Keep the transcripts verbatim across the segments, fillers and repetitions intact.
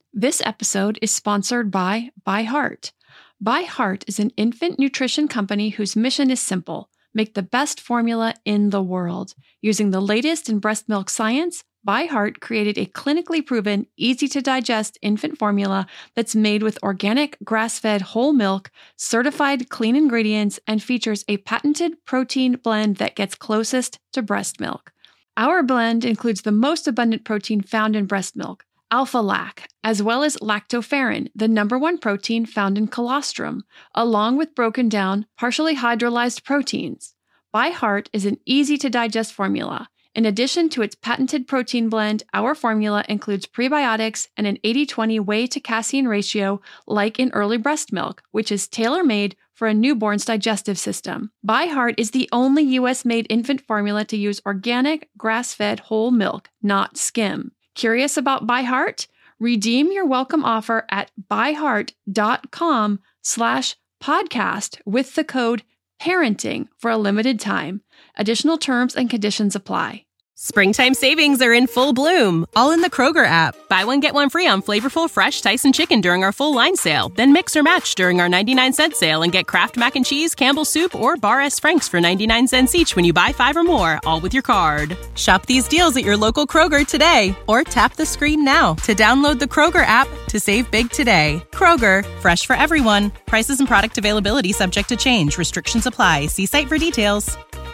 This episode is sponsored by ByHeart. ByHeart is an infant nutrition company whose mission is simple: make the best formula in the world. Using the latest in breast milk science, ByHeart created a clinically proven, easy-to-digest infant formula that's made with organic, grass-fed whole milk, certified clean ingredients, and features a patented protein blend that gets closest to breast milk. Our blend includes the most abundant protein found in breast milk, alpha-lac, as well as lactoferrin, the number one protein found in colostrum, along with broken down, partially hydrolyzed proteins. ByHeart is an easy-to-digest formula. In addition to its patented protein blend, our formula includes prebiotics and an eighty twenty whey to casein ratio like in early breast milk, which is tailor-made for a newborn's digestive system. ByHeart is the only U S-made infant formula to use organic, grass-fed whole milk, not skim. Curious about ByHeart? Redeem your welcome offer at byheart.com slash podcast with the code parenting for a limited time. Additional terms and conditions apply. Springtime savings are in full bloom, all in the Kroger app. Buy one, get one free on flavorful, fresh Tyson chicken during our full line sale. Then mix or match during our ninety-nine cent sale and get Kraft Mac and Cheese, Campbell's Soup, or Bar S. Frank's for ninety-nine cents each when you buy five or more, all with your card. Shop these deals at your local Kroger today, or tap the screen now to download the Kroger app to save big today. Kroger, fresh for everyone. Prices and product availability subject to change. Restrictions apply. See site for details.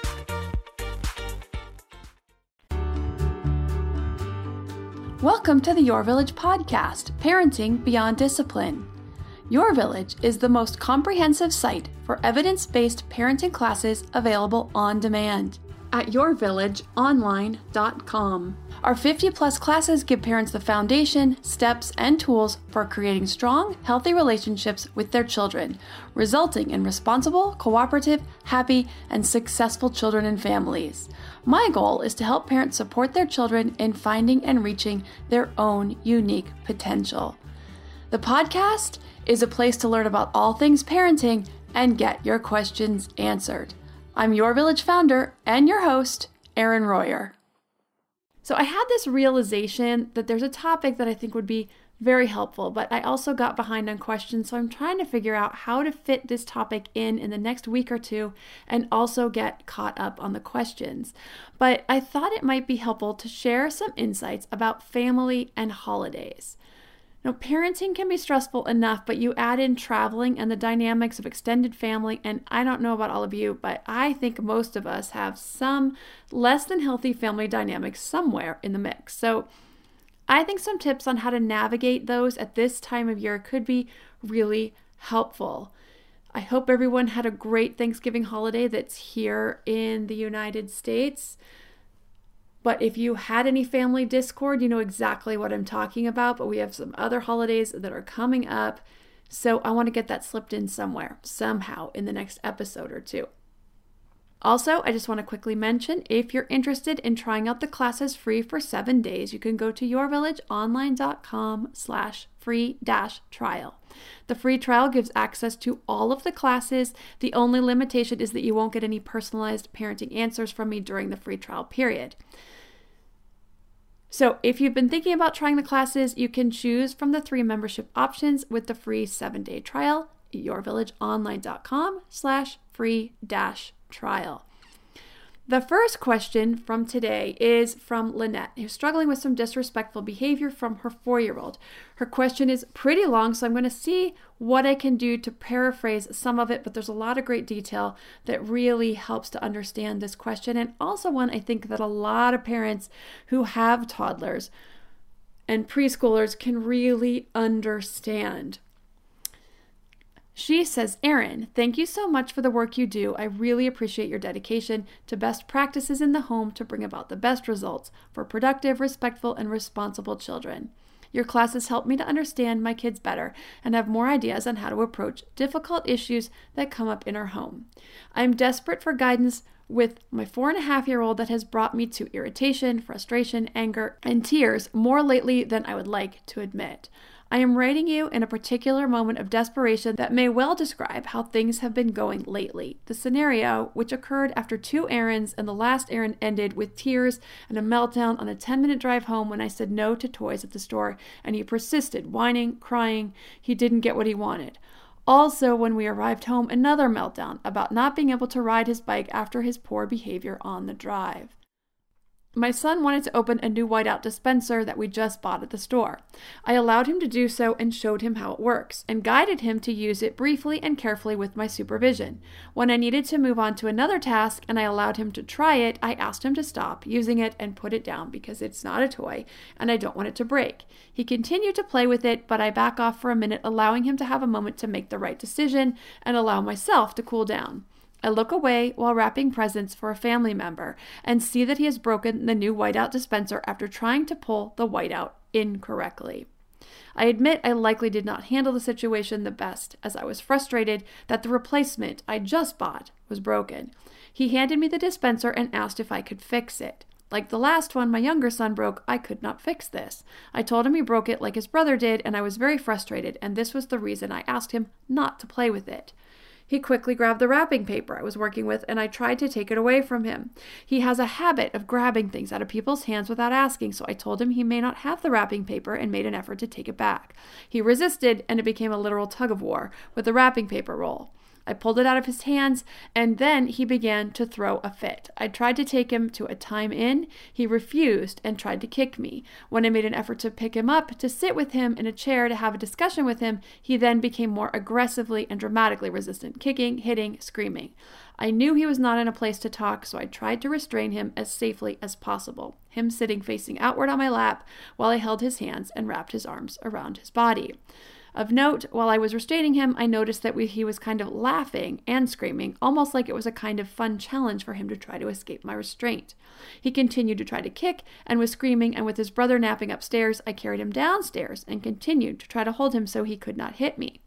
Welcome to the Your Village podcast, Parenting Beyond Discipline. Your Village is the most comprehensive site for evidence-based parenting classes available on demand at your village online dot com. Our fifty plus classes give parents the foundation, steps, and tools for creating strong, healthy relationships with their children, resulting in responsible, cooperative, happy, and successful children and families. My goal is to help parents support their children in finding and reaching their own unique potential. The podcast is a place to learn about all things parenting and get your questions answered. I'm Your Village founder and your host, Erin Royer. So I had this realization that there's a topic that I think would be very helpful, but I also got behind on questions, so I'm trying to figure out how to fit this topic in in the next week or two and also get caught up on the questions. But I thought it might be helpful to share some insights about family and holidays. Now, parenting can be stressful enough, but you add in traveling and the dynamics of extended family, and I don't know about all of you, but I think most of us have some less than healthy family dynamics somewhere in the mix. So I think some tips on how to navigate those at this time of year could be really helpful. I hope everyone had a great Thanksgiving holiday that's here in the United States. But if you had any family discord, you know exactly what I'm talking about. But we have some other holidays that are coming up. So I want to get that slipped in somewhere, somehow, in the next episode or two. Also, I just want to quickly mention, if you're interested in trying out the classes free for seven days, you can go to your village online dot com slash free dash trial. The free trial gives access to all of the classes. The only limitation is that you won't get any personalized parenting answers from me during the free trial period. So if you've been thinking about trying the classes, you can choose from the three membership options with the free seven-day trial at your village online dot com slash free dash trial. The first question from today is from Lynette, who's struggling with some disrespectful behavior from her four-year-old. Her question is pretty long, so I'm going to see what I can do to paraphrase some of it, but there's a lot of great detail that really helps to understand this question, and also one I think that a lot of parents who have toddlers and preschoolers can really understand. She says, Erin, thank you so much for the work you do. I really appreciate your dedication to best practices in the home to bring about the best results for productive, respectful, and responsible children. Your classes help me to understand my kids better and have more ideas on how to approach difficult issues that come up in our home. I'm desperate for guidance with my four and a half year old that has brought me to irritation, frustration, anger, and tears more lately than I would like to admit. I am writing you in a particular moment of desperation that may well describe how things have been going lately. The scenario, which occurred after two errands, and the last errand ended with tears and a meltdown on a ten-minute drive home when I said no to toys at the store, and he persisted, whining, crying. He didn't get what he wanted. Also, when we arrived home, another meltdown about not being able to ride his bike after his poor behavior on the drive. My son wanted to open a new whiteout dispenser that we just bought at the store. I allowed him to do so and showed him how it works, and guided him to use it briefly and carefully with my supervision. When I needed to move on to another task and I allowed him to try it, I asked him to stop using it and put it down because it's not a toy and I don't want it to break. He continued to play with it, but I back off for a minute, allowing him to have a moment to make the right decision and allow myself to cool down. I look away while wrapping presents for a family member and see that he has broken the new whiteout dispenser after trying to pull the whiteout incorrectly. I admit I likely did not handle the situation the best, as I was frustrated that the replacement I just bought was broken. He handed me the dispenser and asked if I could fix it. Like the last one my younger son broke, I could not fix this. I told him he broke it like his brother did, and I was very frustrated, and this was the reason I asked him not to play with it. He quickly grabbed the wrapping paper I was working with, and I tried to take it away from him. He has a habit of grabbing things out of people's hands without asking, so I told him he may not have the wrapping paper and made an effort to take it back. He resisted, and it became a literal tug-of-war with the wrapping paper roll. I pulled it out of his hands, and then he began to throw a fit. I tried to take him to a time in. He refused and tried to kick me. When I made an effort to pick him up, to sit with him in a chair to have a discussion with him, he then became more aggressively and dramatically resistant, kicking, hitting, screaming. I knew he was not in a place to talk, so I tried to restrain him as safely as possible, him sitting facing outward on my lap while I held his hands and wrapped his arms around his body. Of note, while I was restraining him, I noticed that we, he was kind of laughing and screaming, almost like it was a kind of fun challenge for him to try to escape my restraint. He continued to try to kick and was screaming, and with his brother napping upstairs, I carried him downstairs and continued to try to hold him so he could not hit me.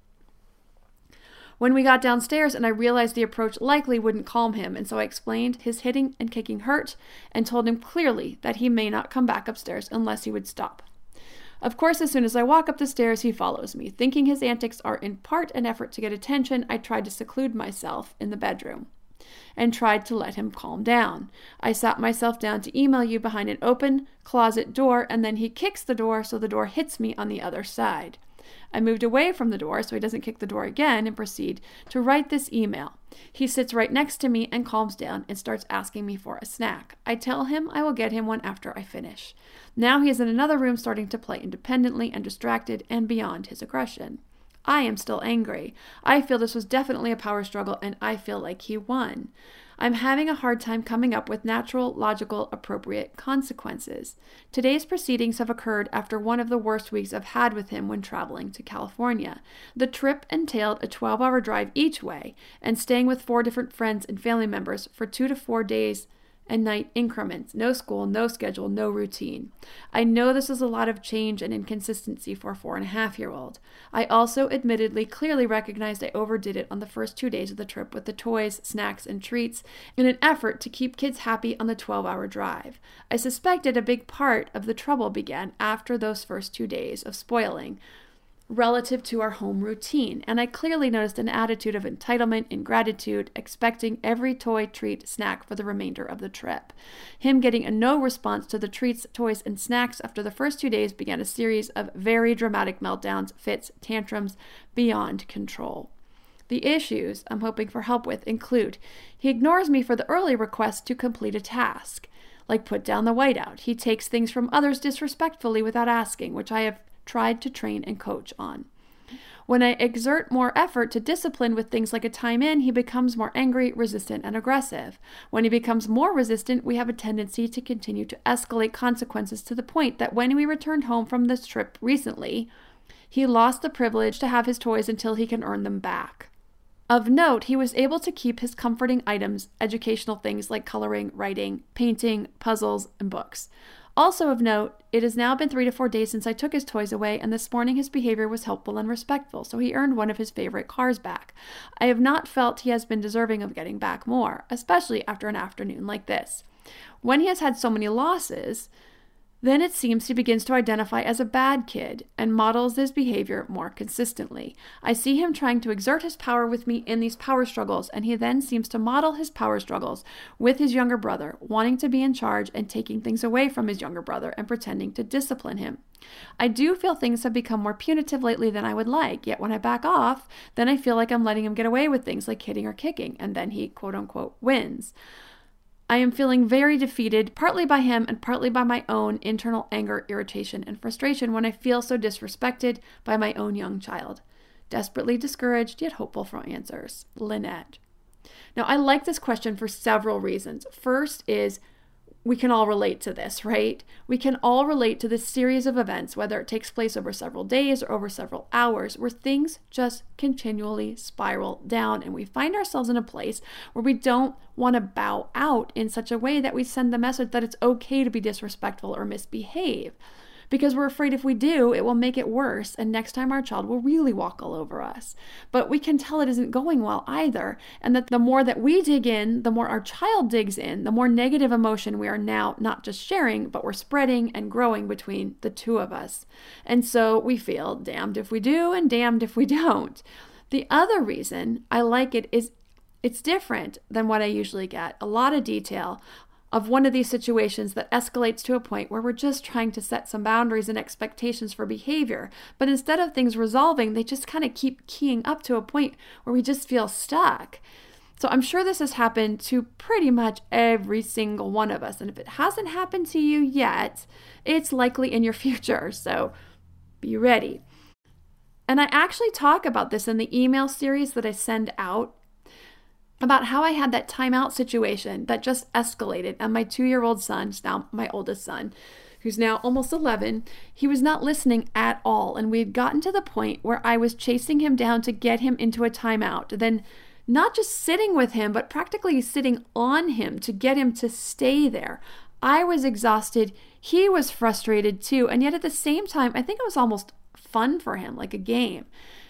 When we got downstairs and I realized the approach likely wouldn't calm him, and so I explained his hitting and kicking hurt and told him clearly that he may not come back upstairs unless he would stop. Of course, as soon as I walk up the stairs, he follows me. Thinking his antics are in part an effort to get attention, I tried to seclude myself in the bedroom and tried to let him calm down. I sat myself down to email you behind an open closet door, and then he kicks the door so the door hits me on the other side. I moved away from the door so he doesn't kick the door again and proceed to write this email. He sits right next to me and calms down and starts asking me for a snack. I tell him I will get him one after I finish. Now he is in another room starting to play independently and distracted and beyond his aggression. I am still angry. I feel this was definitely a power struggle and I feel like he won. I'm having a hard time coming up with natural, logical, appropriate consequences. Today's proceedings have occurred after one of the worst weeks I've had with him when traveling to California. The trip entailed a twelve-hour drive each way and staying with four different friends and family members for two to four days and night increments. No school, no schedule, no routine. I know this is a lot of change and inconsistency for a four and a half year old. I also admittedly clearly recognized I overdid it on the first two days of the trip with the toys, snacks, and treats in an effort to keep kids happy on the twelve-hour drive. I suspected a big part of the trouble began after those first two days of spoiling relative to our home routine, and I clearly noticed an attitude of entitlement, ingratitude, expecting every toy, treat, snack for the remainder of the trip. Him getting a no response to the treats, toys, and snacks after the first two days began a series of very dramatic meltdowns, fits, tantrums beyond control. The issues I'm hoping for help with include: he ignores me for the early request to complete a task, like put down the whiteout. He takes things from others disrespectfully without asking, which I have tried to train and coach on. When I exert more effort to discipline with things like a time in, he becomes more angry, resistant, and aggressive. When he becomes more resistant, we have a tendency to continue to escalate consequences to the point that when we returned home from this trip recently, he lost the privilege to have his toys until he can earn them back. Of note, he was able to keep his comforting items, educational things like coloring, writing, painting, puzzles, and books. Also of note, it has now been three to four days since I took his toys away, and this morning his behavior was helpful and respectful, so he earned one of his favorite cars back. I have not felt he has been deserving of getting back more, especially after an afternoon like this. When he has had so many losses, Then it seems he begins to identify as a bad kid and models his behavior more consistently. I see him trying to exert his power with me in these power struggles, and he then seems to model his power struggles with his younger brother, wanting to be in charge and taking things away from his younger brother and pretending to discipline him. I do feel things have become more punitive lately than I would like, yet when I back off, then I feel like I'm letting him get away with things like hitting or kicking, and then he quote-unquote wins. I am feeling very defeated, partly by him and partly by my own internal anger, irritation, and frustration when I feel so disrespected by my own young child. Desperately discouraged, yet hopeful for answers. Lynette. Now, I like this question for several reasons. First is we can all relate to this, right? We can all relate to this series of events, whether it takes place over several days or over several hours, where things just continually spiral down and we find ourselves in a place where we don't want to bow out in such a way that we send the message that it's okay to be disrespectful or misbehave. Because we're afraid if we do, it will make it worse, and next time our child will really walk all over us. But we can tell it isn't going well either, and that the more that we dig in, the more our child digs in, the more negative emotion we are now not just sharing, but we're spreading and growing between the two of us. And so we feel damned if we do and damned if we don't. The other reason I like it is it's different than what I usually get. A lot of detail of one of these situations that escalates to a point where we're just trying to set some boundaries and expectations for behavior. But instead of things resolving, they just kind of keep keying up to a point where we just feel stuck. So I'm sure this has happened to pretty much every single one of us. And if it hasn't happened to you yet, it's likely in your future. So be ready. And I actually talk about this in the email series that I send out, about how I had that timeout situation that just escalated, and my two-year-old son, now my oldest son, who's now almost eleven, he was not listening at all, and we had gotten to the point where I was chasing him down to get him into a timeout, then not just sitting with him, but practically sitting on him to get him to stay there. I was exhausted, he was frustrated too, and yet at the same time, I think it was almost fun for him, like a game.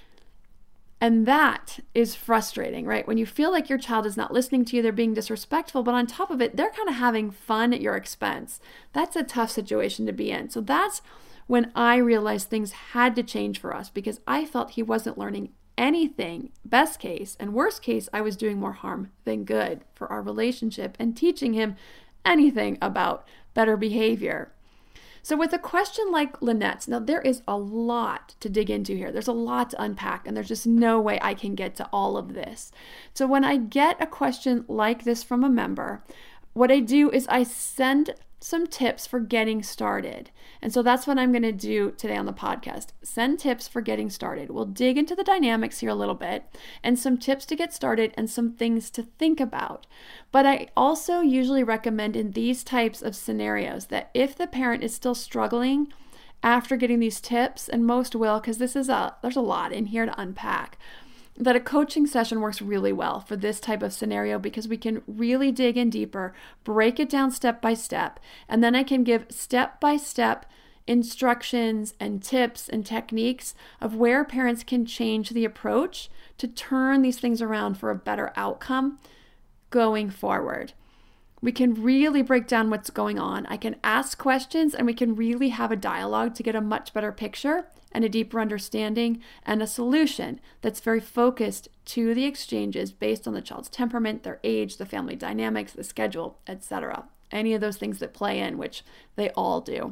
And that is frustrating, right? When you feel like your child is not listening to you, they're being disrespectful, but on top of it, they're kind of having fun at your expense. That's a tough situation to be in. So that's when I realized things had to change for us, because I felt he wasn't learning anything. Best case and worst case, I was doing more harm than good for our relationship and teaching him anything about better behavior. So with a question like Lynette's, now there is a lot to dig into here. There's a lot to unpack, and there's just no way I can get to all of this. So when I get a question like this from a member, what I do is I send some tips for getting started. And so that's what I'm going to do today on the podcast. Send tips for getting started. We'll dig into the dynamics here a little bit and some tips to get started and some things to think about. But I also usually recommend in these types of scenarios that if the parent is still struggling after getting these tips, and most will, because this is a, there's a lot in here to unpack, that a coaching session works really well for this type of scenario, because we can really dig in deeper, break it down step by step, and then I can give step-by-step instructions and tips and techniques of where parents can change the approach to turn these things around for a better outcome going forward. We can really break down what's going on. I can ask questions, and we can really have a dialogue to get a much better picture and a deeper understanding and a solution that's very focused to the exchanges based on the child's temperament, their age, the family dynamics, the schedule, et cetera. Any of those things that play in, which they all do.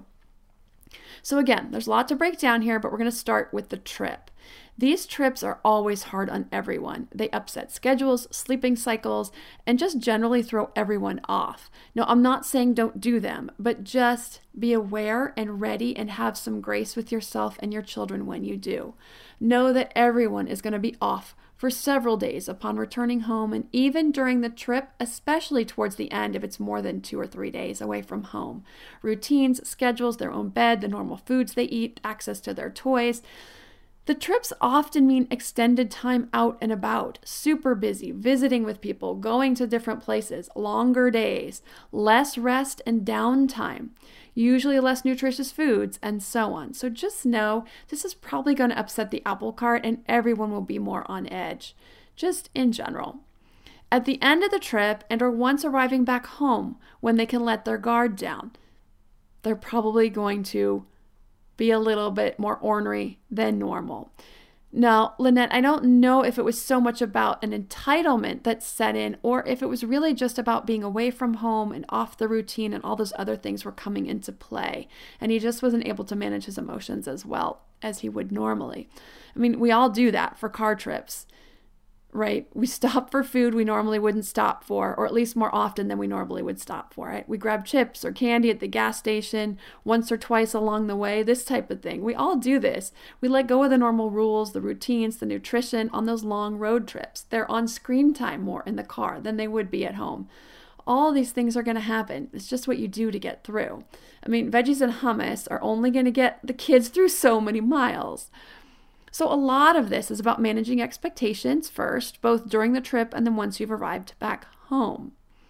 So again, there's a lot to break down here, but we're going to start with the trip. These trips are always hard on everyone. They upset schedules, sleeping cycles, and just generally throw everyone off. Now, I'm not saying don't do them, but just be aware and ready and have some grace with yourself and your children when you do. Know that everyone is going to be off for several days upon returning home, and even during the trip, especially towards the end if it's more than two or three days away from home. Routines, schedules, their own bed, the normal foods they eat, access to their toys. The trips often mean extended time out and about, super busy, visiting with people, going to different places, longer days, less rest and downtime, usually less nutritious foods, and so on. So just know this is probably going to upset the apple cart, and everyone will be more on edge, just in general. At the end of the trip and or once arriving back home, when they can let their guard down, they're probably going to be a little bit more ornery than normal. Now, Lynette, I don't know if it was so much about an entitlement that set in, or if it was really just about being away from home and off the routine, and all those other things were coming into play. And he just wasn't able to manage his emotions as well as he would normally. I mean, we all do that for car trips, right? We stop for food we normally wouldn't stop for, or at least more often than we normally would stop for, right? We grab chips or candy at the gas station once or twice along the way, this type of thing. We all do this. We let go of the normal rules, the routines, the nutrition on those long road trips. They're on screen time more in the car than they would be at home. All these things are going to happen. It's just what you do to get through. I mean, veggies and hummus are only going to get the kids through so many miles. So a lot of this is about managing expectations first, both during the trip and then once you've arrived back home.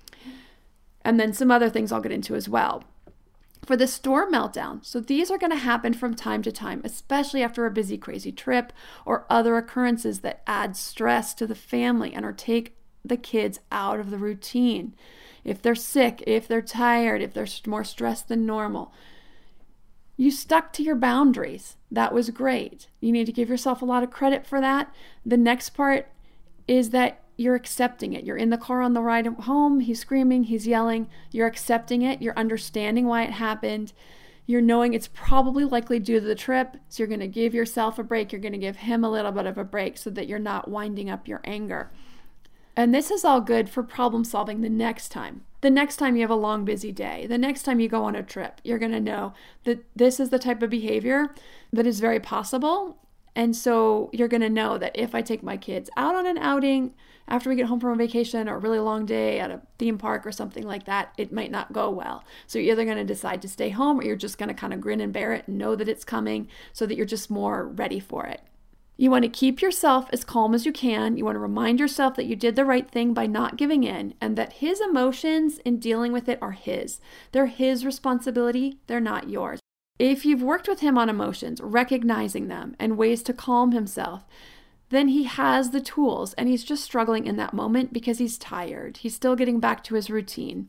And then some other things I'll get into as well. For the store meltdown, so these are going to happen from time to time, especially after a busy, crazy trip or other occurrences that add stress to the family and or take the kids out of the routine. If they're sick, if they're tired, if they're more stressed than normal. You stuck to your boundaries. That was great. You need to give yourself a lot of credit for that. The next part is that you're accepting it. You're in the car on the ride home. He's screaming, he's yelling. You're accepting it. You're understanding why it happened. You're knowing it's probably likely due to the trip. So you're going to give yourself a break. You're going to give him a little bit of a break so that you're not winding up your anger. And this is all good for problem solving the next time. The next time you have a long, busy day, the next time you go on a trip, you're going to know that this is the type of behavior that is very possible. And so you're going to know that if I take my kids out on an outing after we get home from a vacation or a really long day at a theme park or something like that, it might not go well. So you're either going to decide to stay home or you're just going to kind of grin and bear it and know that it's coming so that you're just more ready for it. You want to keep yourself as calm as you can. You want to remind yourself that you did the right thing by not giving in and that his emotions in dealing with it are his. They're his responsibility. They're not yours. If you've worked with him on emotions, recognizing them and ways to calm himself, then he has the tools and he's just struggling in that moment because he's tired. He's still getting back to his routine.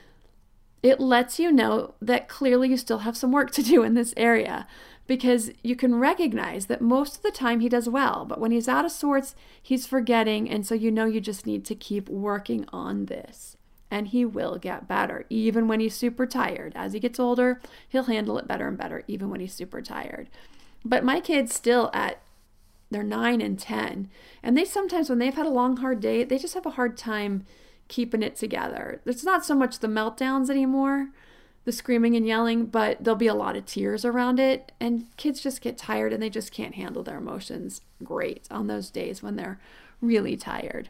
It lets you know that clearly you still have some work to do in this area, because you can recognize that most of the time he does well, but when he's out of sorts, he's forgetting, and so you know you just need to keep working on this. And he will get better, even when he's super tired. As he gets older, he'll handle it better and better, even when he's super tired. But my kids still at, they're nine and ten, and they sometimes, when they've had a long, hard day, they just have a hard time keeping it together. It's not so much the meltdowns anymore, the screaming and yelling, but there'll be a lot of tears around it, and kids just get tired and they just can't handle their emotions great on those days when they're really tired.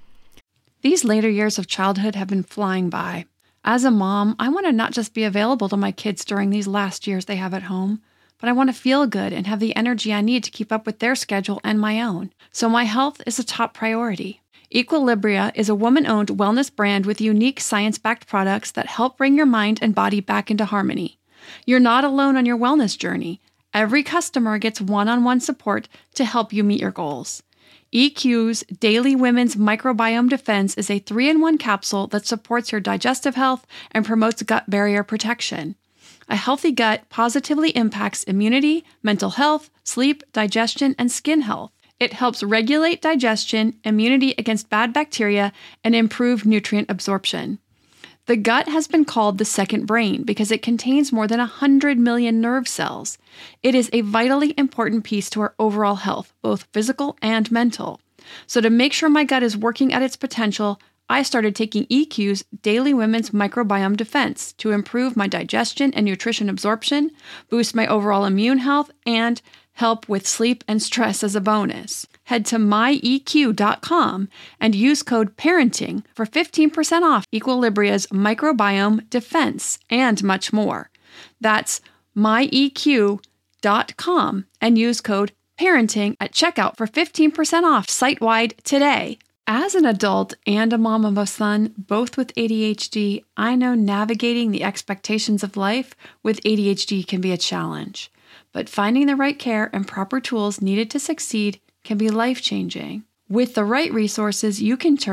These later years of childhood have been flying by. As a mom, I want to not just be available to my kids during these last years they have at home, but I want to feel good and have the energy I need to keep up with their schedule and my own. So my health is a top priority. Equilibria is a woman-owned wellness brand with unique science-backed products that help bring your mind and body back into harmony. You're not alone on your wellness journey. Every customer gets one-on-one support to help you meet your goals. E Q's Daily Women's Microbiome Defense is a three in one capsule that supports your digestive health and promotes gut barrier protection. A healthy gut positively impacts immunity, mental health, sleep, digestion, and skin health. It helps regulate digestion, immunity against bad bacteria, and improve nutrient absorption. The gut has been called the second brain because it contains more than one hundred million nerve cells. It is a vitally important piece to our overall health, both physical and mental. So to make sure my gut is working at its potential, I started taking E Q's Daily Women's Microbiome Defense to improve my digestion and nutrition absorption, boost my overall immune health, and help with sleep and stress as a bonus. Head to my E Q dot com and use code PARENTING for fifteen percent off Equilibria's Microbiome Defense and much more. That's my E Q dot com and use code PARENTING at checkout for fifteen percent off site-wide today. As an adult and a mom of a son, both with A D H D, I know navigating the expectations of life with A D H D can be a challenge. But finding the right care and proper tools needed to succeed can be life-changing. With the right resources, you can turn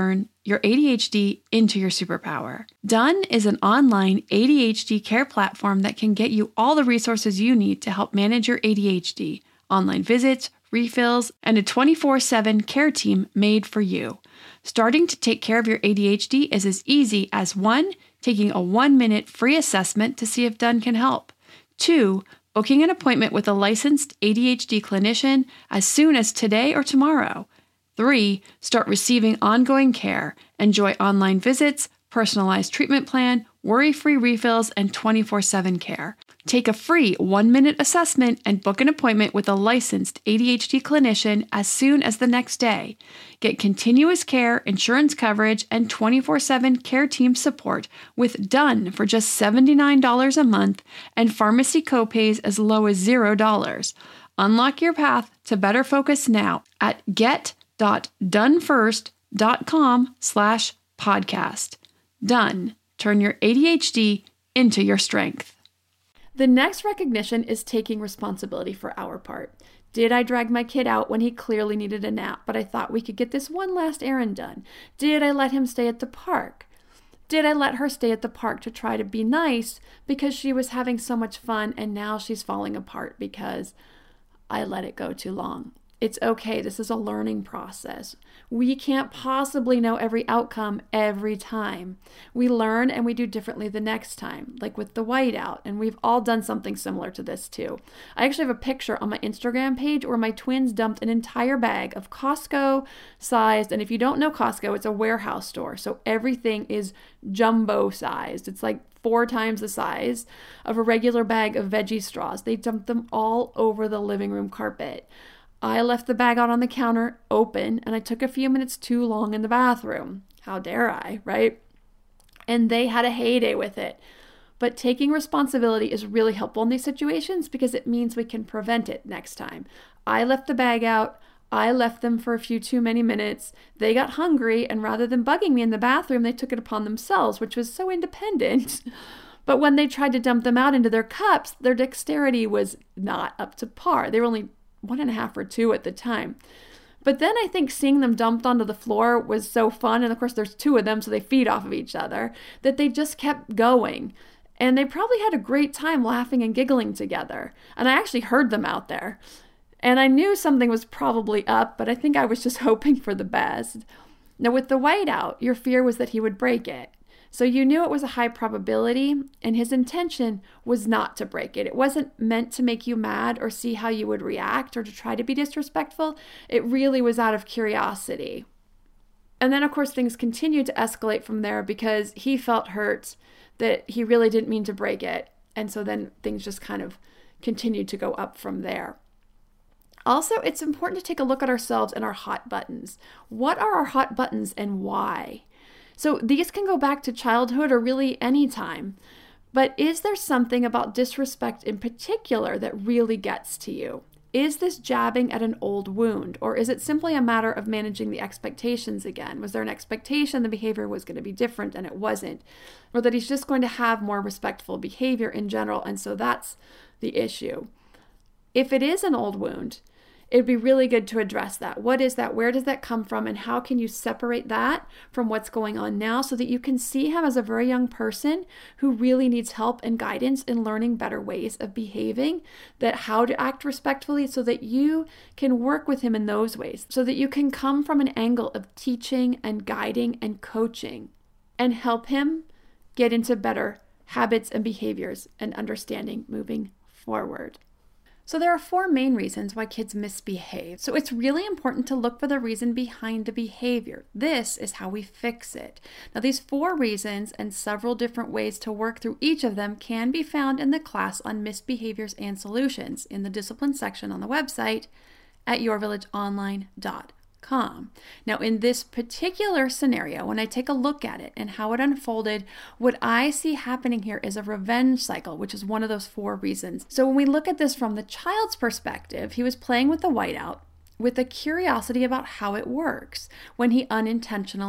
your A D H D into your superpower. Done is an online A D H D care platform that can get you all the resources you need to help manage your A D H D, online visits, refills, and a twenty-four seven care team made for you. Starting to take care of your A D H D is as easy as one, taking a one-minute free assessment to see if Done can help. Two, booking an appointment with a licensed A D H D clinician as soon as today or tomorrow. Three, start receiving ongoing care. Enjoy online visits, personalized treatment plan, worry-free refills, and twenty-four seven care. Take a free one-minute assessment and book an appointment with a licensed A D H D clinician as soon as the next day. Get continuous care, insurance coverage, and twenty-four seven care team support with Done for just seventy-nine dollars a month and pharmacy copays as low as zero dollars. Unlock your path to better focus now at get.donefirst.com slash podcast. Done. Turn your A D H D into your strength. The next recognition is taking responsibility for our part. Did I drag my kid out when he clearly needed a nap, but I thought we could get this one last errand done? Did I let him stay at the park? Did I let her stay at the park to try to be nice because she was having so much fun and now she's falling apart because I let it go too long? It's okay. This is a learning process. We can't possibly know every outcome every time. We learn and we do differently the next time, like with the whiteout. And we've all done something similar to this too. I actually have a picture on my Instagram page where my twins dumped an entire bag of Costco sized. And if you don't know Costco, it's a warehouse store. So everything is jumbo sized. It's like four times the size of a regular bag of veggie straws. They dumped them all over the living room carpet. I left the bag out on the counter open and I took a few minutes too long in the bathroom. How dare I, right? And they had a heyday with it. But taking responsibility is really helpful in these situations because it means we can prevent it next time. I left the bag out. I left them for a few too many minutes. They got hungry and rather than bugging me in the bathroom, they took it upon themselves, which was so independent. But when they tried to dump them out into their cups, their dexterity was not up to par. They were only one and a half or two at the time. But then I think seeing them dumped onto the floor was so fun. And of course, there's two of them, so they feed off of each other, that they just kept going. And they probably had a great time laughing and giggling together. And I actually heard them out there. And I knew something was probably up, but I think I was just hoping for the best. Now, with the whiteout, your fear was that he would break it. So you knew it was a high probability, and his intention was not to break it. It wasn't meant to make you mad or see how you would react or to try to be disrespectful. It really was out of curiosity. And then, of course, things continued to escalate from there because he felt hurt that he really didn't mean to break it. And so then things just kind of continued to go up from there. Also, it's important to take a look at ourselves and our hot buttons. What are our hot buttons and why? So these can go back to childhood or really any time. But is there something about disrespect in particular that really gets to you? Is this jabbing at an old wound, or is it simply a matter of managing the expectations again? Was there an expectation the behavior was going to be different and it wasn't? Or that he's just going to have more respectful behavior in general, and so that's the issue. If it is an old wound, it'd be really good to address that. What is that? Where does that come from? And how can you separate that from what's going on now so that you can see him as a very young person who really needs help and guidance in learning better ways of behaving, that how to act respectfully so that you can work with him in those ways, so that you can come from an angle of teaching and guiding and coaching and help him get into better habits and behaviors and understanding moving forward. So there are four main reasons why kids misbehave. So it's really important to look for the reason behind the behavior. This is how we fix it. Now, these four reasons and several different ways to work through each of them can be found in the class on misbehaviors and solutions in the discipline section on the website at your village online dot com. Now, in this particular scenario, when I take a look at it and how it unfolded, what I see happening here is a revenge cycle, which is one of those four reasons. So when we look at this from the child's perspective, he was playing with the whiteout with a curiosity about how it works when he unintentionally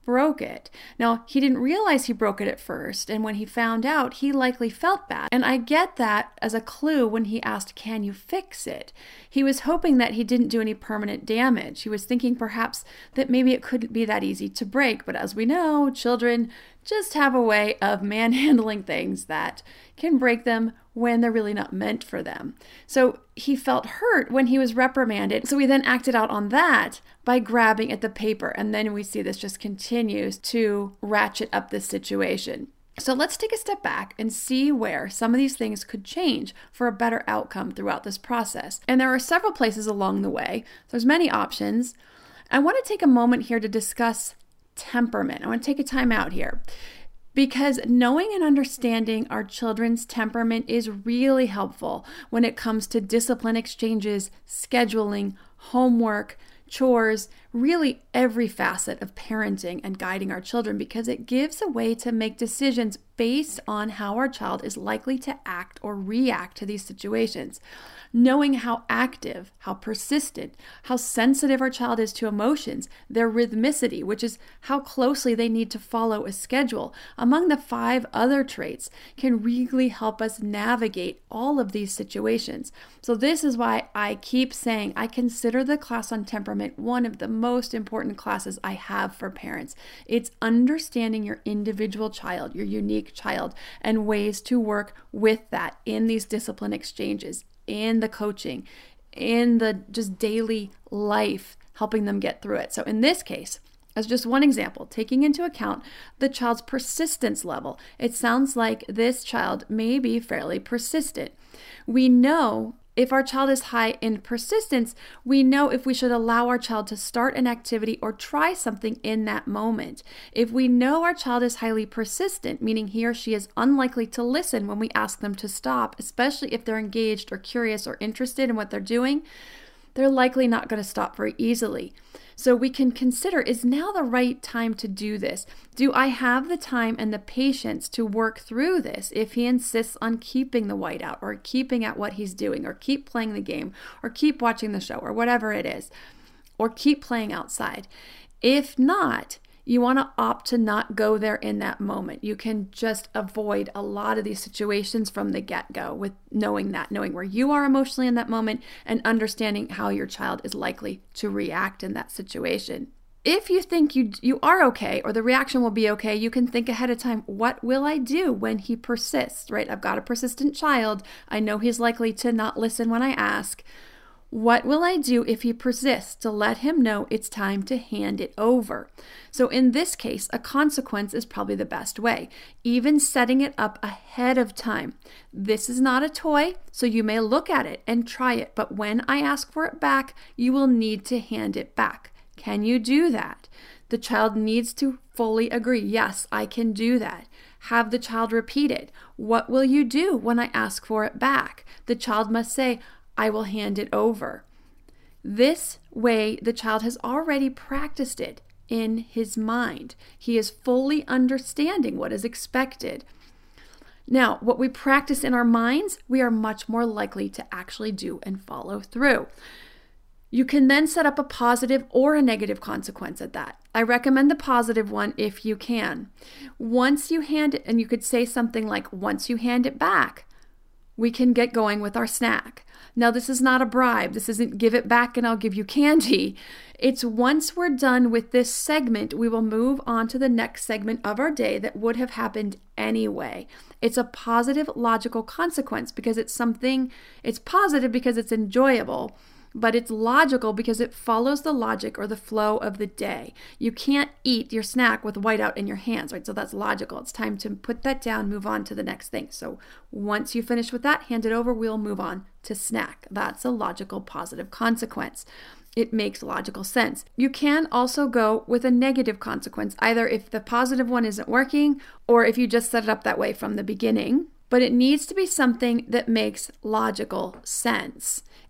broke it. Now, he didn't realize he broke it at first, and when he found out, he likely felt bad. And I get that as a clue when he asked, "Can you fix it?" He was hoping that he didn't do any permanent damage. He was thinking perhaps that maybe it couldn't be that easy to break, but as we know, children just have a way of manhandling things that can break them when they're really not meant for them. So he felt hurt when he was reprimanded. So he then acted out on that by grabbing at the paper. And then we see this just continues to ratchet up this situation. So let's take a step back and see where some of these things could change for a better outcome throughout this process. And there are several places along the way. There's many options. I want to take a moment here to discuss temperament. I want to take a time out here, because knowing and understanding our children's temperament is really helpful when it comes to discipline exchanges, scheduling, homework, chores, really every facet of parenting and guiding our children, because it gives a way to make decisions based on how our child is likely to act or react to these situations. Knowing how active, how persistent, how sensitive our child is to emotions, their rhythmicity, which is how closely they need to follow a schedule, among the five other traits, can really help us navigate all of these situations. So this is why I keep saying I consider the class on temperament one of the most important classes I have for parents. It's understanding your individual child, your unique child, and ways to work with that in these discipline exchanges, in the coaching, in the just daily life, helping them get through it. So in this case, as just one example, taking into account the child's persistence level, it sounds like this child may be fairly persistent. We know if our child is high in persistence, we know if we should allow our child to start an activity or try something in that moment. If we know our child is highly persistent, meaning he or she is unlikely to listen when we ask them to stop, especially if they're engaged or curious or interested in what they're doing, they're likely not going to stop very easily. So we can consider, is now the right time to do this? Do I have the time and the patience to work through this if he insists on keeping the whiteout or keeping at what he's doing or keep playing the game or keep watching the show or whatever it is, or keep playing outside? If not, you want to opt to not go there in that moment. You can just avoid a lot of these situations from the get-go with knowing that, knowing where you are emotionally in that moment and understanding how your child is likely to react in that situation. If you think you you are okay or the reaction will be okay, you can think ahead of time, what will I do when he persists, right? I've got a persistent child. I know he's likely to not listen when I ask. What will I do if he persists to let him know it's time to hand it over? So in this case, a consequence is probably the best way, even setting it up ahead of time. This is not a toy, so you may look at it and try it, but when I ask for it back, you will need to hand it back. Can you do that? The child needs to fully agree, yes, I can do that. Have the child repeat it. What will you do when I ask for it back? The child must say, I will hand it over. This way, the child has already practiced it in his mind. He is fully understanding what is expected. Now, what we practice in our minds, we are much more likely to actually do and follow through. You can then set up a positive or a negative consequence at that. I recommend the positive one if you can. Once you hand it, and you could say something like, once you hand it back, we can get going with our snack. Now, this is not a bribe. This isn't give it back and I'll give you candy. It's once we're done with this segment, we will move on to the next segment of our day that would have happened anyway. It's a positive logical consequence because it's something, it's positive because it's enjoyable, but it's logical because it follows the logic or the flow of the day. You can't eat your snack with whiteout in your hands, right? So that's logical. It's time to put that down, move on to the next thing. So once you finish with that, hand it over, we'll move on to snack. That's a logical positive consequence. It makes logical sense. You can also go with a negative consequence, either if the positive one isn't working or if you just set it up that way from the beginning, but it needs to be something that makes logical sense.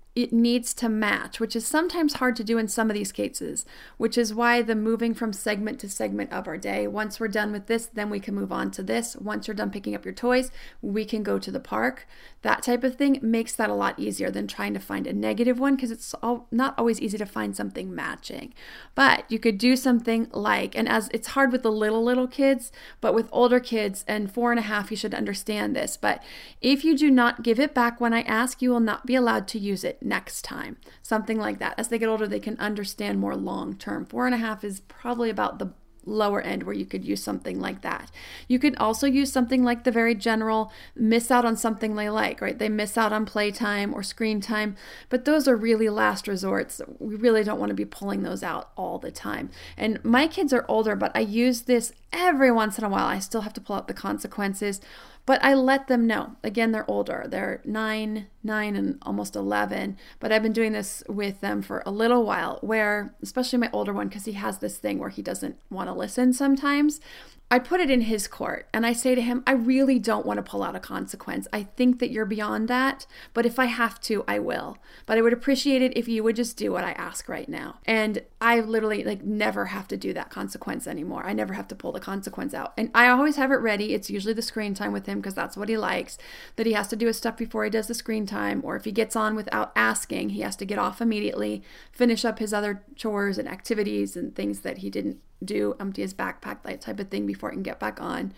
it needs to match, which is sometimes hard to do in some of these cases, which is why the moving from segment to segment of our day. Once we're done with this, then we can move on to this. Once you're done picking up your toys, we can go to the park. That type of thing makes that a lot easier than trying to find a negative one, because it's all, not always easy to find something matching. But you could do something like, and as it's hard with the little, little kids, but with older kids and four and a half, you should understand this. But if you do not give it back when I ask, you will not be allowed to use it next time. Something like that. As they get older, they can understand more long term. Four and a half is probably about the lower end where you could use something like that. You could also use something like the very general miss out on something they like, right? They miss out on playtime or screen time, but those are really last resorts. We really don't want to be pulling those out all the time. And my kids are older, but I use this every once in a while. I still have to pull out the consequences, but I let them know. Again, they're older. They're nine, nine and almost eleven, but I've been doing this with them for a little while, where, especially my older one, because he has this thing where he doesn't want to listen sometimes, I put it in his court and I say to him, I really don't want to pull out a consequence. I think that you're beyond that, but if I have to, I will. But I would appreciate it if you would just do what I ask right now. And I literally like never have to do that consequence anymore. I never have to pull the consequence out. And I always have it ready. It's usually the screen time with him, because that's what he likes, that he has to do his stuff before he does the screen time, or if he gets on without asking, he has to get off immediately, finish up his other chores and activities and things that he didn't do, empty his backpack, that type of thing, before he can get back on.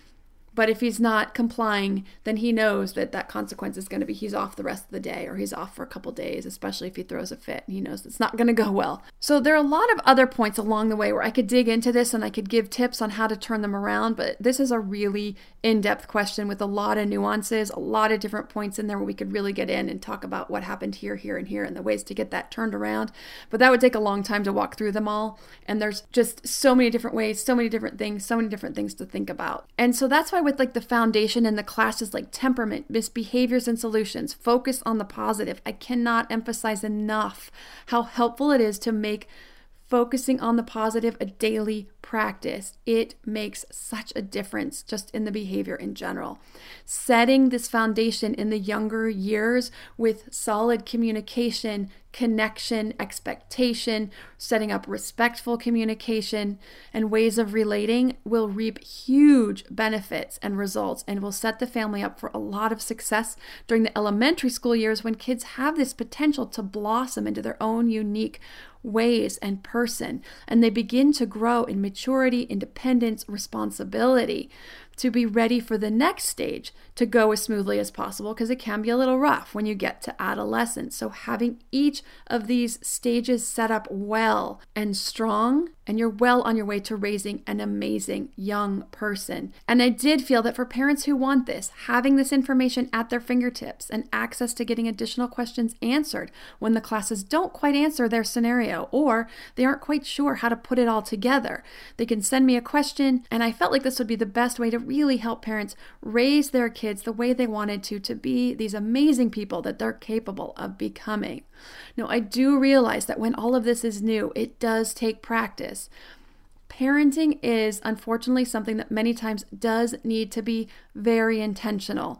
But if he's not complying, then he knows that that consequence is going to be he's off the rest of the day, or he's off for a couple days, especially if he throws a fit. He knows it's not going to go well. So there are a lot of other points along the way where I could dig into this and I could give tips on how to turn them around, but this is a really in-depth question with a lot of nuances, a lot of different points in there where we could really get in and talk about what happened here, here, and here, and the ways to get that turned around. But that would take a long time to walk through them all. And there's just so many different ways, so many different things, so many different things to think about. And so that's why with like the foundation in the classes like temperament, misbehaviors, and solutions, focus on the positive. I cannot emphasize enough how helpful it is to make focusing on the positive a daily practice. It makes such a difference just in the behavior in general. Setting this foundation in the younger years with solid communication, connection, expectation, setting up respectful communication, and ways of relating will reap huge benefits and results, and will set the family up for a lot of success during the elementary school years, when kids have this potential to blossom into their own unique ways and person, and they begin to grow in maturity, independence, responsibility, to be ready for the next stage to go as smoothly as possible, because it can be a little rough when you get to adolescence. So having each of these stages set up well and strong, and you're well on your way to raising an amazing young person. And I did feel that for parents who want this, having this information at their fingertips and access to getting additional questions answered when the classes don't quite answer their scenario, or they aren't quite sure how to put it all together, they can send me a question. And I felt like this would be the best way to really help parents raise their kids the way they wanted to, to be these amazing people that they're capable of becoming. Now, I do realize that when all of this is new, it does take practice. Parenting is unfortunately something that many times does need to be very intentional.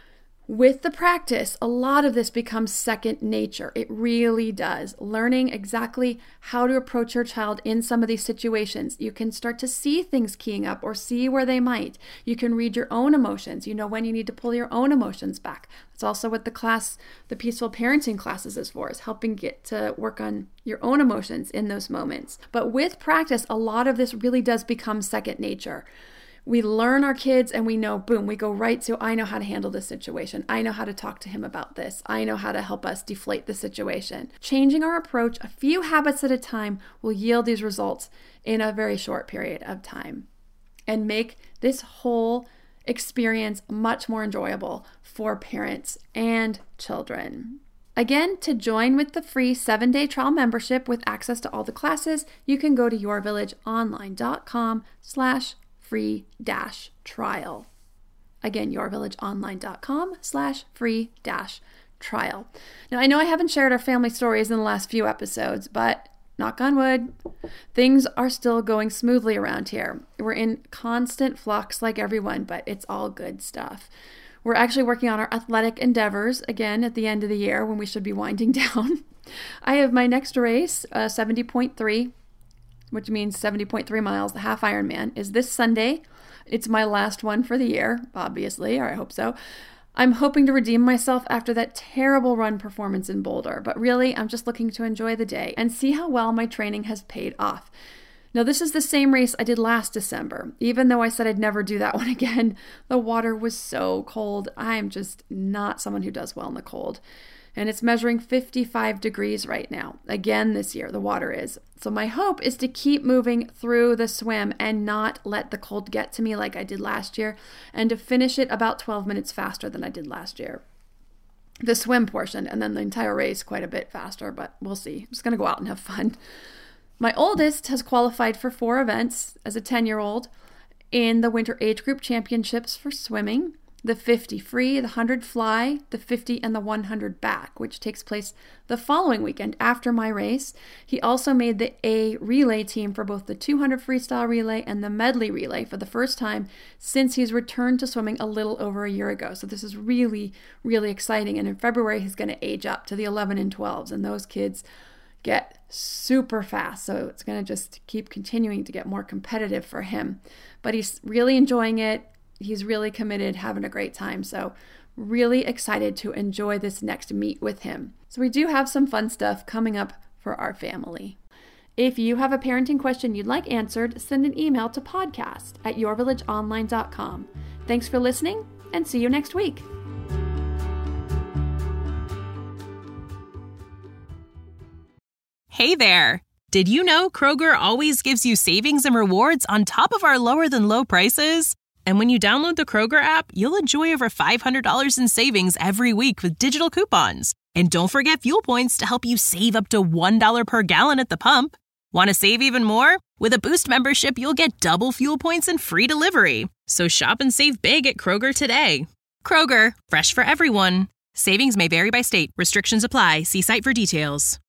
With the practice, a lot of this becomes second nature. It really does. Learning exactly how to approach your child in some of these situations. You can start to see things keying up or see where they might. You can read your own emotions. You know when you need to pull your own emotions back. That's also what the class, the Peaceful Parenting classes is for, is helping get to work on your own emotions in those moments. But with practice, a lot of this really does become second nature. We learn our kids and we know, boom, we go right to, I know how to handle this situation. I know how to talk to him about this. I know how to help us deflate the situation. Changing our approach a few habits at a time will yield these results in a very short period of time and make this whole experience much more enjoyable for parents and children. Again, to join with the free seven-day trial membership with access to all the classes, you can go to yourvillageonline.com slash free dash trial. Again, yourvillageonline.com slash free dash trial. Now, I know I haven't shared our family stories in the last few episodes, but knock on wood, things are still going smoothly around here. We're in constant flux like everyone, but it's all good stuff. We're actually working on our athletic endeavors again at the end of the year when we should be winding down. I have my next race, uh, seventy point three, which means seventy point three miles, the half Ironman, is this Sunday. It's my last one for the year, obviously, or I hope so. I'm hoping to redeem myself after that terrible run performance in Boulder, but really, I'm just looking to enjoy the day and see how well my training has paid off. Now, this is the same race I did last December. Even though I said I'd never do that one again, the water was so cold. I'm just not someone who does well in the cold. And it's measuring fifty-five degrees right now. Again this year, the water is. So my hope is to keep moving through the swim and not let the cold get to me like I did last year, and to finish it about twelve minutes faster than I did last year. The swim portion, and then the entire race quite a bit faster, but we'll see. I'm just going to go out and have fun. My oldest has qualified for four events as a ten-year-old in the Winter Age Group Championships for swimming, the fifty free, the one hundred fly, the fifty, and the one hundred back, which takes place the following weekend after my race. He also made the A relay team for both the two hundred freestyle relay and the medley relay for the first time since he's returned to swimming a little over a year ago. So this is really, really exciting. And in February, he's going to age up to the eleven and twelves, and those kids get super fast. So it's going to just keep continuing to get more competitive for him. But he's really enjoying it. He's really committed, having a great time. So really excited to enjoy this next meet with him. So we do have some fun stuff coming up for our family. If you have a parenting question you'd like answered, send an email to podcast at your village online dot com. Thanks for listening, and see you next week. Hey there! Did you know Kroger always gives you savings and rewards on top of our lower than low prices? And when you download the Kroger app, you'll enjoy over five hundred dollars in savings every week with digital coupons. And don't forget fuel points to help you save up to one dollar per gallon at the pump. Want to save even more? With a Boost membership, you'll get double fuel points and free delivery. So shop and save big at Kroger today. Kroger, fresh for everyone. Savings may vary by state. Restrictions apply. See site for details.